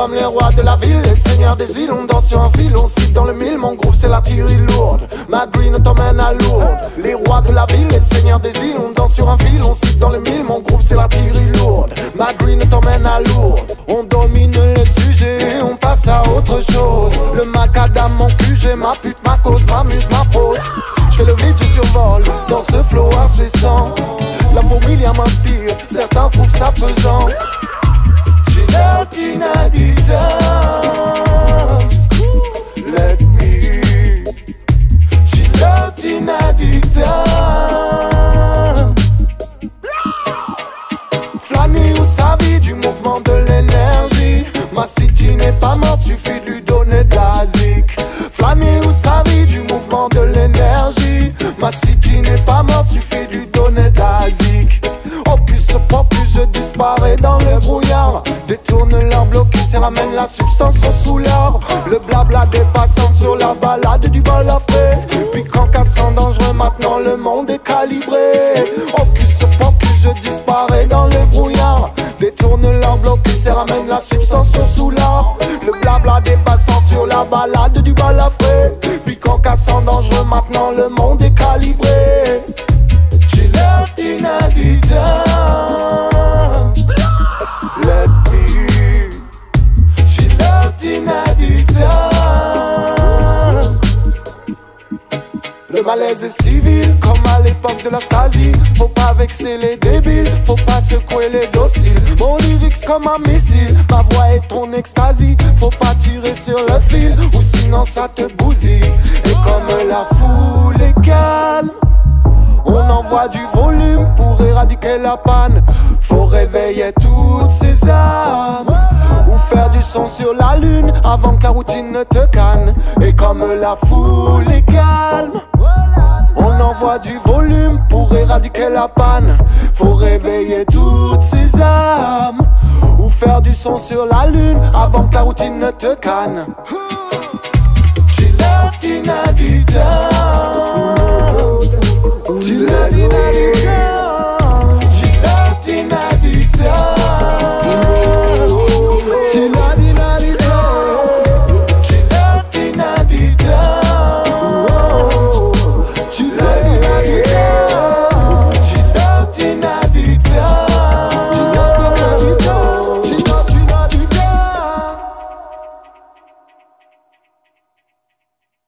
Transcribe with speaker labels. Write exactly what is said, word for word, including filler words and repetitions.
Speaker 1: sommes les rois de la ville, les seigneurs des îles. On danse sur un fil, on cite dans le mille. Mon groove c'est l'artillerie lourde, ma green t'emmène à Lourdes. Les rois de la ville, les seigneurs des îles. On danse sur un fil, on cite dans le mille. Mon groove c'est l'artillerie lourde, ma green t'emmène à Lourdes. On domine le sujet, on passe à autre chose. Le macadam, mon Q G, ma pute, ma cause, ma muse, ma prose. J'fais le vide, je survole dans ce flow incessant. La fourmilière m'inspire, certains trouvent ça pesant. Chill out in Adidas, let me. Chill out in Adidas. Flâner ou sa vie du mouvement de l'énergie. Ma city n'est pas morte, suffit de lui donner de la zik. Flâner ou sa vie du mouvement de l'énergie. Ma city n'est pas morte, suffit de lui donner de la zik. Opus popus, je disparais dans le brouillard. Détourne leur blocus et ramène la substance au soulard. Le blabla des passants sur la balade du bol à fraise. Piquant, cassant, dangereux, maintenant le monde est calibré. Opus popus, je disparais dans le brouillard. Détourne leur blocus et ramène la substance au soulard. Le blabla des passants sur la balade du balafré. Piquant, cassant, dangereux, maintenant le monde est calibré. Chill out in Adidas, let me. Chill out in Adidas. Le malaise est civil, comme à l'époque de la Stasi. Faut pas vexer les débiles, faut pas secouer les dociles. Mon lyrics comme un missile, ma voix est ton extasie. Faut pas tirer sur le fil, ou sinon ça te bousille. Et comme la foule est calme, on envoie du volume pour éradiquer la panne. Faut réveiller toutes ces âmes, ou faire du son sur la lune avant que la routine ne te canne. Et comme la foule est calme, on envoie du volume pour éradiquer la panne. Faut réveiller toutes ces âmes, ou faire du son sur la lune avant que la routine ne te canne.